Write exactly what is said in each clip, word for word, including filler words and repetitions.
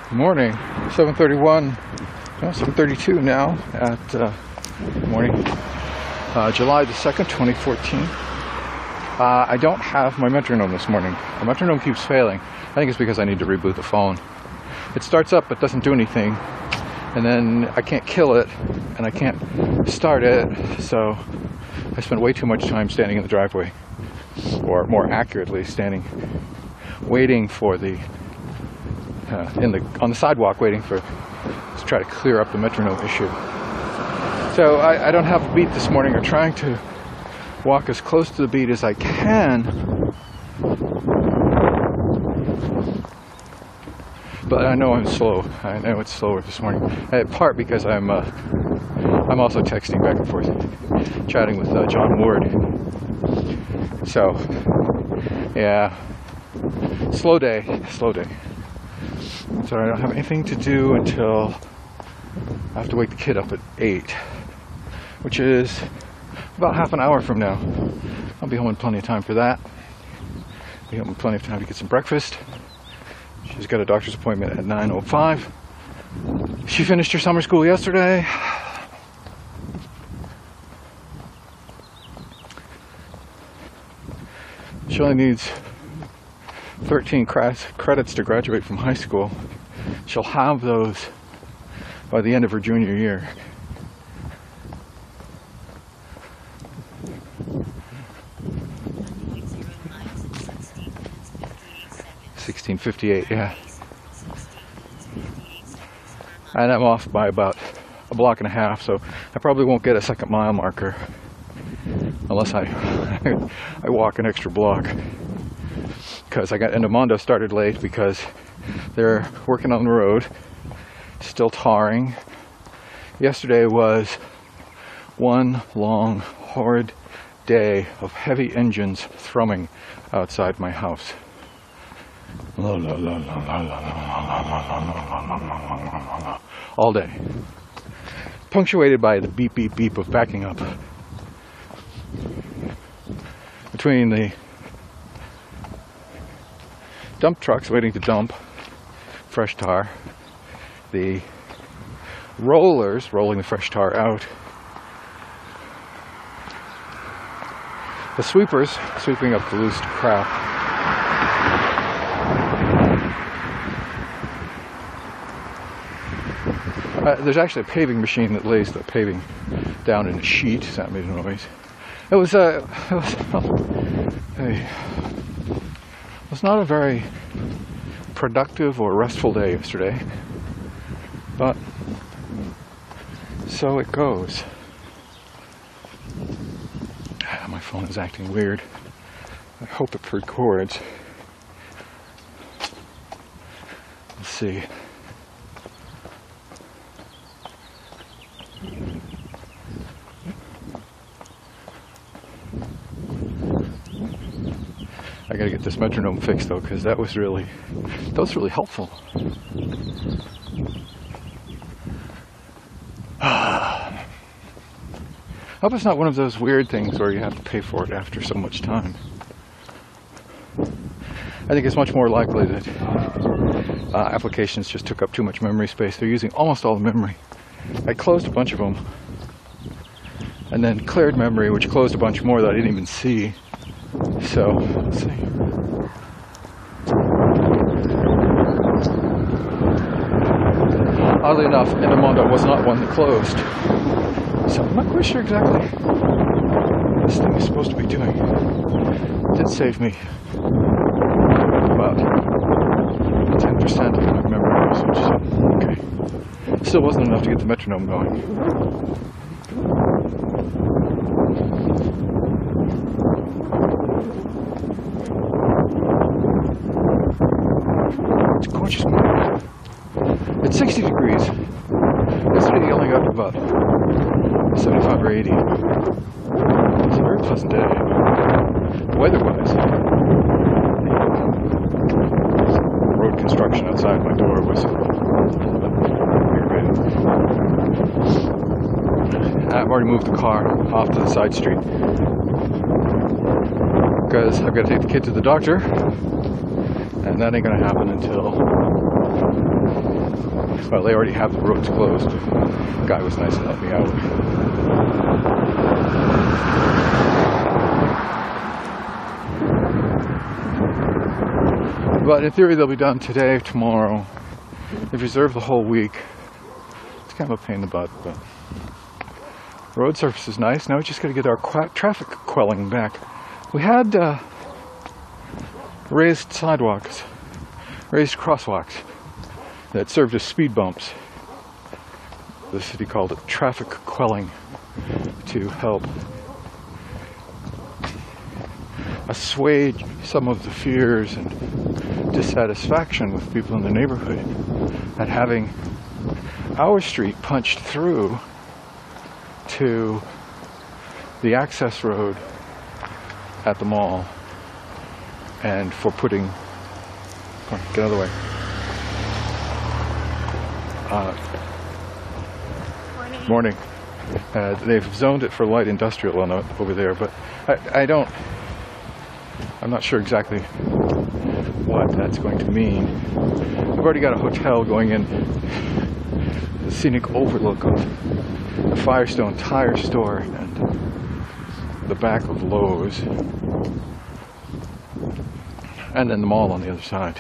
Morning, seven thirty-one, no, seven thirty-two now at uh, morning, uh, July the second, twenty fourteen. Uh, I don't have my metronome this morning. The metronome keeps failing. I think it's because I need to reboot the phone. It starts up but doesn't do anything, and then I can't kill it, and I can't start it, so I spent way too much time standing in the driveway, or more accurately, standing, waiting for the Uh, in the on the sidewalk, waiting for to try to clear up the metronome issue. So I, I don't have a beat this morning, or trying to walk as close to the beat as I can. But I know I'm slow. I know it's slower this morning. In part because I'm uh, I'm also texting back and forth, chatting with uh, John Ward. So yeah, slow day, slow day. So I don't have anything to do until I have to wake the kid up at eight, which is about half an hour from now. I'll be home in plenty of time for that. Be home in plenty of time to get some breakfast. She's got a doctor's appointment at nine oh five. She finished her summer school yesterday. She only needs thirteen credits to graduate from high school. She'll have those by the end of her junior year. sixteen fifty-eight, yeah. And I'm off by about a block and a half, so I probably won't get a second mile marker unless I I walk an extra block. Because I got Endomondo started late because they're working on the road, still tarring. Yesterday was one long, horrid day of heavy engines thrumming outside my house. All day. Punctuated by the beep, beep, beep of backing up. Between the dump trucks waiting to dump fresh tar, the rollers rolling the fresh tar out, the sweepers sweeping up the loose crap, uh, there's actually a paving machine that lays the paving down in a sheet, so that made a noise. It was a, it was a It was not a very productive or restful day yesterday, but so it goes. My phone is acting weird. I hope it records. Let's see. I gotta get this metronome fixed though, because that was really, that was really helpful. I hope it's not one of those weird things where you have to pay for it after so much time. I think it's much more likely that uh, applications just took up too much memory space. They're using almost all the memory. I closed a bunch of them, and then cleared memory, which closed a bunch more that I didn't even see. So, let's see. Oddly enough, Endomondo was not one that closed. So I'm not quite sure exactly what this thing is supposed to be doing. It did save me about ten percent of my memory usage, so okay. Still wasn't enough to get the metronome going. It's gorgeous morning. It's sixty degrees. Yesterday I only got to about seventy-five or eighty. It's a very pleasant day. Weather-wise, the road construction outside my door was aggravating. I've already moved the car off to the side street because I've got to take the kid to the doctor. And that ain't gonna happen until, well, they already have the roads closed. The guy was nice and let me out. But in theory they'll be done today, tomorrow. They've reserved the whole week. It's kind of a pain in the butt, but road surface is nice. Now we just got to get our qu- traffic quelling back. We had uh, raised sidewalks, raised crosswalks that served as speed bumps. The city called it traffic quelling to help assuage some of the fears and dissatisfaction with people in the neighborhood at having our street punched through to the access road at the mall, and for putting, come on, get out of the way. Uh, morning. Morning. Uh, they've zoned it for light industrial on, over there, but I, I don't, I'm not sure exactly what that's going to mean. I've already got a hotel going in, the scenic overlook of the Firestone Tire Store and the back of Lowe's, and then the mall on the other side.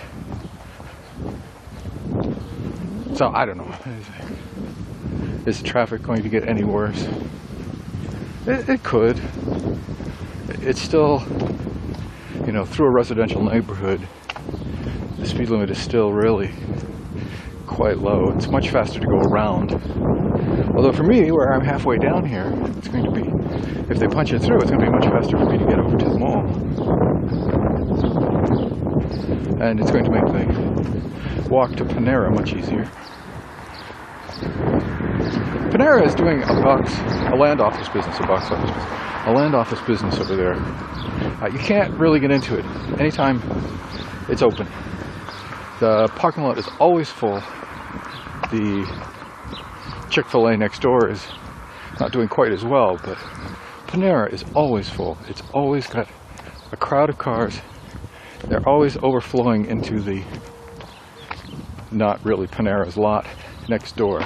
So I don't know. Is the traffic going to get any worse? It, it could. It's still, you know, through a residential neighborhood, the speed limit is still really quite low. It's much faster to go around. Although for me, where I'm halfway down here, it's going to be, if they punch it through, it's going to be much faster for me to get over to the mall. And it's going to make the walk to Panera much easier. Panera is doing a box, a land office business, a box office business, a land office business over there. Uh, you can't really get into it anytime it's open. The parking lot is always full. The Chick-fil-A next door is not doing quite as well, but Panera is always full. It's always got a crowd of cars. They're always overflowing into the, not really Panera's lot next door.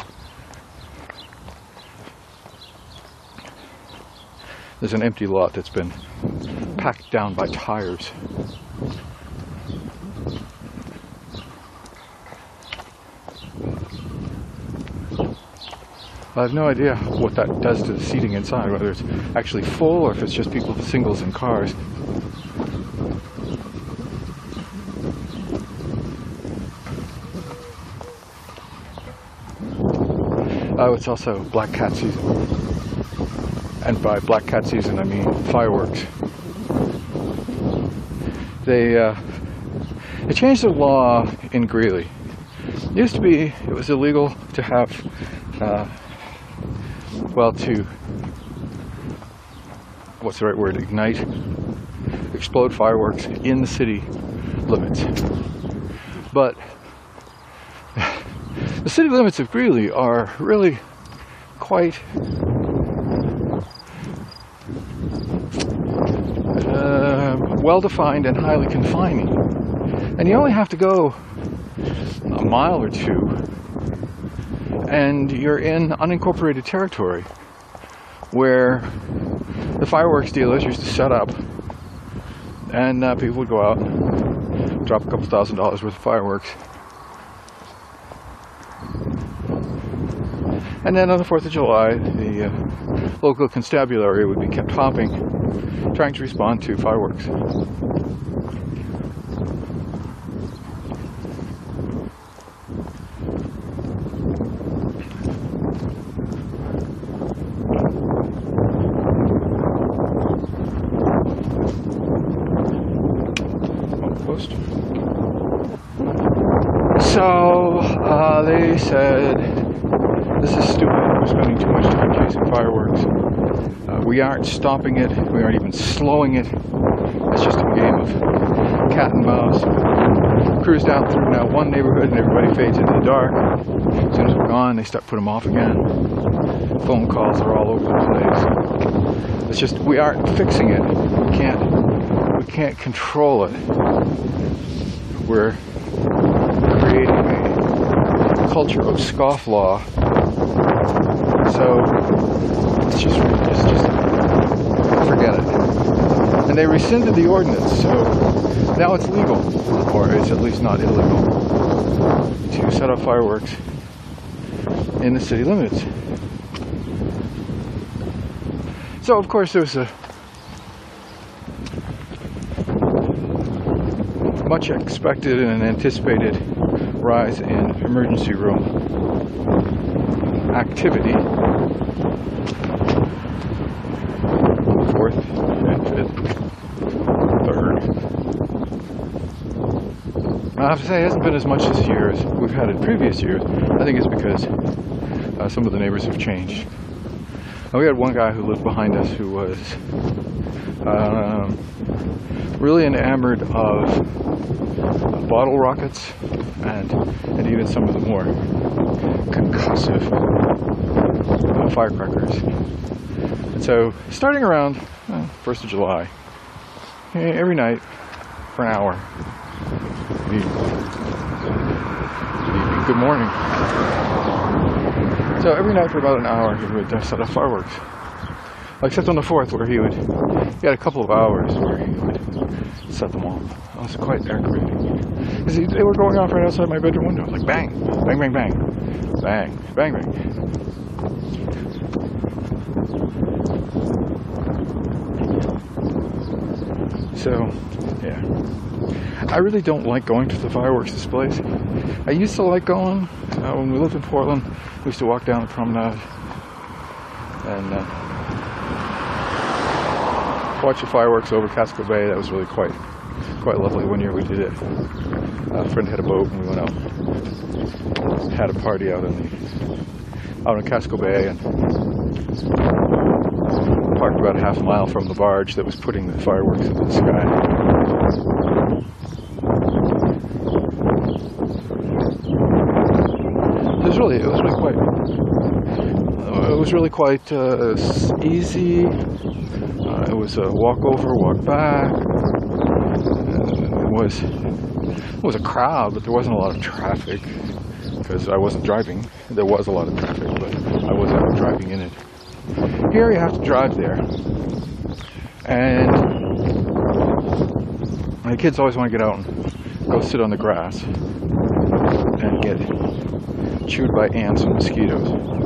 There's an empty lot that's been packed down by tires. I have no idea what that does to the seating inside, whether it's actually full or if it's just people, singles in cars. Oh, it's also Black Cat season. And by Black Cat season, I mean fireworks. They, uh, they changed the law in Greeley. It used to be, it was illegal to have, uh, well, to, what's the right word, ignite, explode fireworks in the city limits. But the city limits of Greeley are really quite uh, well-defined and highly confining. And you only have to go a mile or two and you're in unincorporated territory where the fireworks dealers used to set up, and uh, people would go out and drop a couple thousand dollars worth of fireworks. And then on the fourth of July, the uh, local constabulary would be kept hopping, trying to respond to fireworks. Almost. So, uh, they said, this is stupid, we're spending too much time chasing fireworks. Uh, we aren't stopping it, we aren't even slowing it. It's just a game of cat and mouse. Cruise down through now one neighborhood and everybody fades into the dark. As soon as we're gone, they start putting them off again. Phone calls are all over the place. It's just, we aren't fixing it. We can't, we can't control it. we're creating a culture of scofflaw. So it's just, it's just, forget it. And they rescinded the ordinance, so now it's legal, or it's at least not illegal, to set off fireworks in the city limits. So of course there was a much expected and anticipated rise in emergency room activity. Fourth and fifth, third. I have to say it hasn't been as much this year as we've had in previous years. I think it's because uh, some of the neighbors have changed. And we had one guy who lived behind us who was um, really enamored of bottle rockets and, and even some of the more concussive uh, firecrackers. And so, starting around uh, first of July, every night for an hour, good evening, good morning. So every night for about an hour he would uh, set off fireworks. Except on the fourth, where he would, he had a couple of hours where he would set them off. That was quite aggravating. Because they were going off right outside my bedroom window. Like bang, bang, bang, bang, bang, bang, bang. So, yeah. I really don't like going to the fireworks displays. I used to like going. Uh, when we lived in Portland, we used to walk down the promenade and uh, watch the fireworks over Casco Bay. That was really quite quite lovely. One year we did it. A friend had a boat and we went out, had a party out in the out in Casco Bay and parked about a half a mile from the barge that was putting the fireworks into the sky. It was really, it was really quite, uh, it was really quite uh, easy. Uh, it was a walk over, walk back. Uh, it was, it was a crowd, but there wasn't a lot of traffic because I wasn't driving. There was a lot of traffic, but I wasn't driving in it. Here you have to drive there, and my kids always want to get out and go sit on the grass and get chewed by ants and mosquitoes.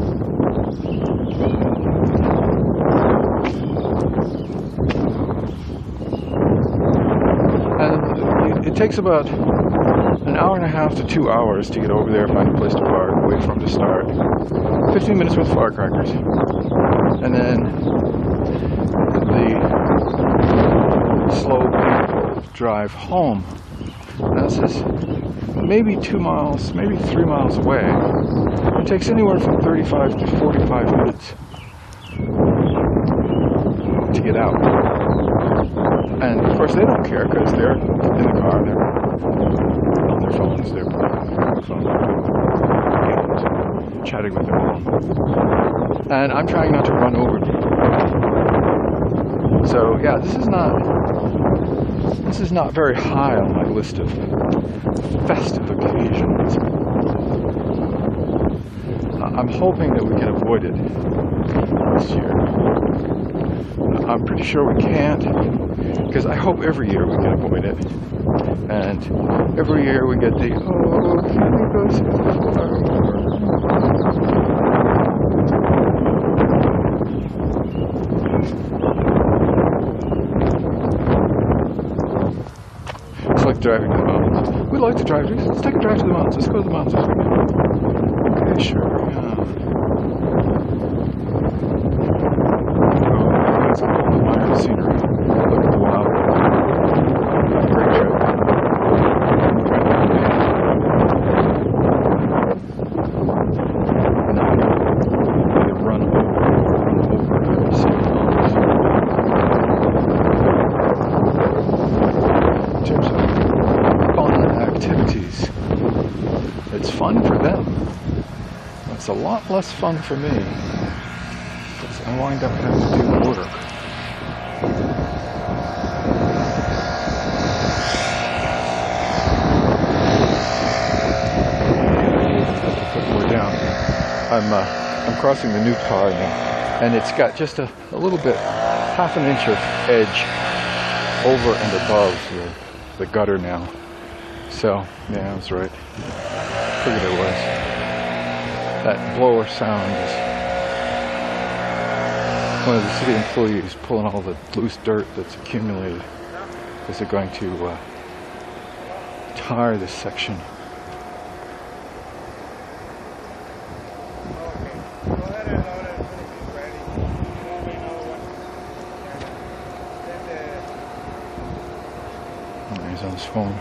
And it, it takes about an hour and a half to two hours to get over there, find a place to park, wait for them to start. fifteen minutes with firecrackers. And then the slow, painful drive home. Now this is maybe two miles, maybe three miles away. It takes anywhere from thirty-five to forty-five minutes to get out. And of course they don't care because they're in the car, they're on their phones, they're on their phone, games, chatting with their mom. And I'm trying not to run over people. So yeah, this is not this is not very high on my list of festive occasions. I'm hoping that we can avoid it this year. I'm pretty sure we can't, because I hope every year we can avoid it. And every year we get the, oh, can we go see the fireworks? It's like driving to the mountains. We'd like to drive, let's take a drive to the mountains. Let's go to the mountains this weekend. Okay, sure, yeah. Let's go admire the scenery. Look at the wild. Great trip. And now I get run over, run over several times. In terms of fun activities, it's fun for them. It's a lot less fun for me, because I wind up having to do the work. I'm uh, I'm crossing the new car now, and it's got just a, a little bit, half an inch of edge over and above the, the gutter now. So yeah, I was right. Figured it was. That blower sound is one of the city employees pulling all the loose dirt that's accumulated, because they're going to uh, tar this section. Oh, he's on his phone.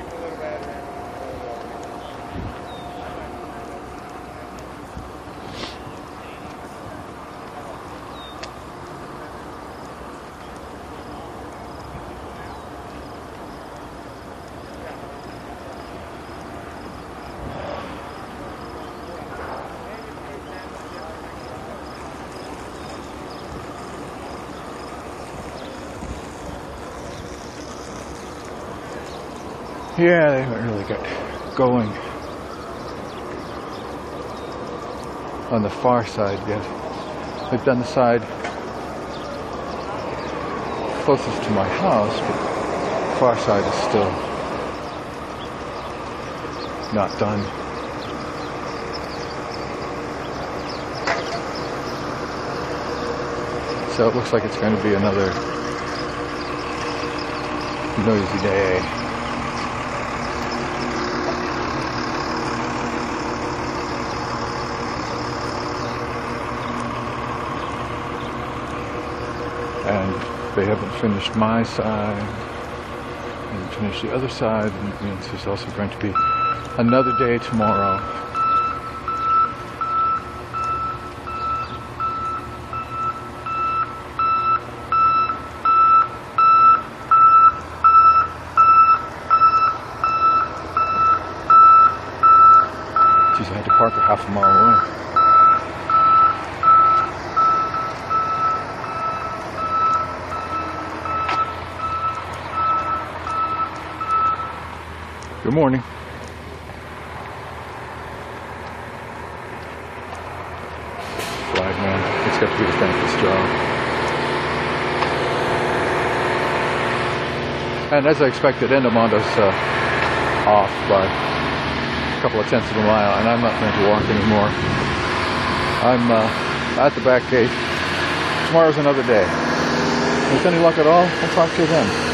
Yeah, they haven't really got going on the far side yet. They've done the side closest to my house, but the far side is still not done. So it looks like it's going to be another noisy day. And they haven't finished my side, and finished the other side, and it means there's also going to be another day tomorrow. Geez, I had to park a half a mile away. Good morning. Flagman, it's got to be a thankless job. And as I expected, Endomondo's uh, off by a couple of tenths of a mile, and I'm not going to walk anymore. I'm uh, at the back gate. Tomorrow's another day. With any luck at all, I'll talk to you then.